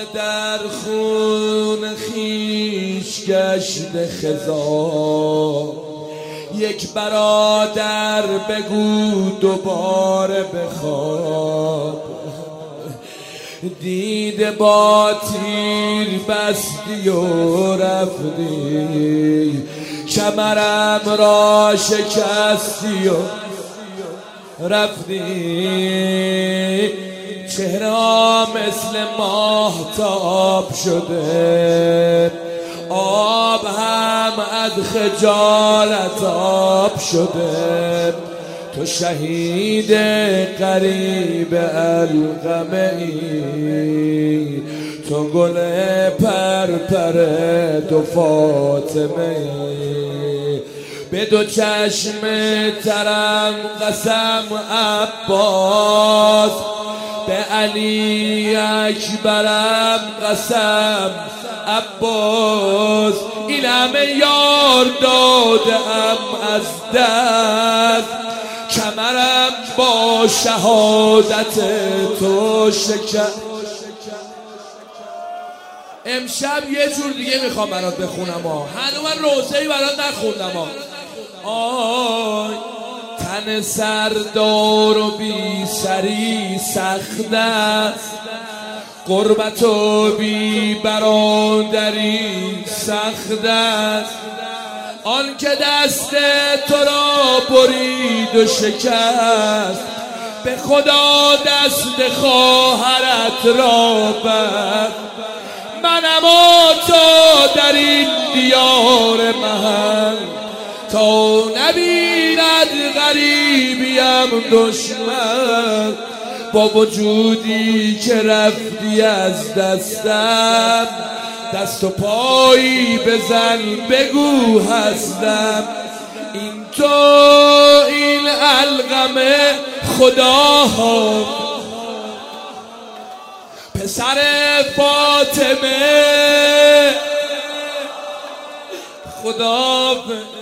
در خون خیش گشت خضاب، یک برادر بگو دوباره بخواب. دیده با تیر بستی و رفتی، کمرم را شکستی و رفتی. چهره مثل ماهتاب شده، آب هم از خجالت آب شده. تو شهید قریب القمه ای، تو گل پرپر تو فاطمه ای. به دو چشم ترم قسم عباس، به علی اکبرم قسم عباس. این همه یار دادم از دست، کمرم با شهادت تو شکست. امشب یه جور دیگه میخوام برات بخونم ها، هنوز من روزه‌ای برات نخوندم ها. آی تن سردار و بی سری سخت است، قربت و بی برادری سخت است. آن که دست تو را برید و شکست، به خدا دست خواهرت را بست. منم و تو در این دیار محل، تا نبیند غریبیم دشمن. با وجودی که رفتی از دستم، دست و پایی بزن بگو هستم. این تو این القمه خداها، پسر فاطمه خدا